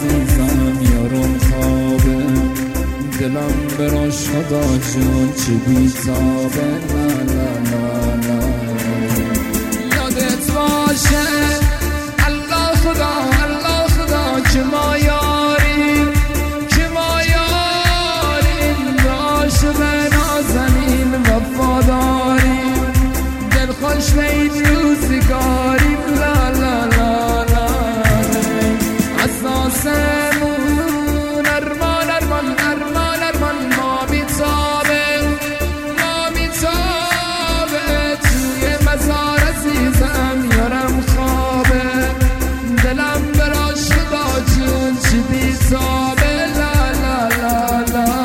عزیزم یارم خوابه، دلم براش خدا جون چی بیتابه. لا لا لا لا یادت باشه الله خدا الله خدا که ما یاریم که ما یاریم، عاشق نازنین وفاداریم، دلخوش به این روزگاریم. لا لا لا لا اساسمون ارمان ارمان ارمان ارمان ما میتابه ما میتابه توی مزار عزیزم یارم خوابه، دلم براش خدا جون چی بیتابه. لا لا لا لا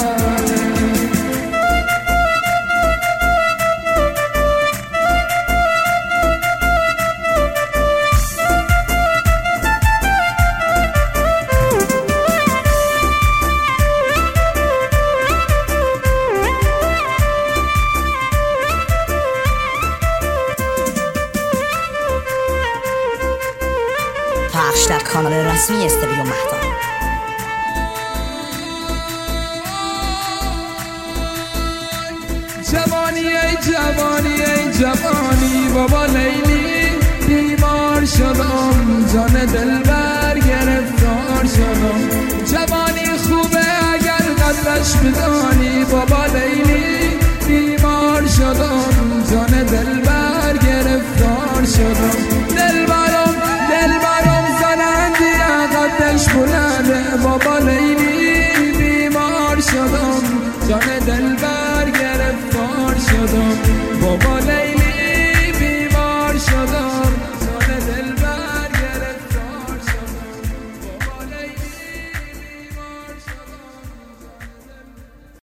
پخش در کانال رسمی استودیو مهتاب. جوانی ای جوانی ای جوانی بابا لیلی بیمار شدم، جان دلبر گرفتار شدم. جوانی خوبه اگر قدرش بدانی بابا لیلی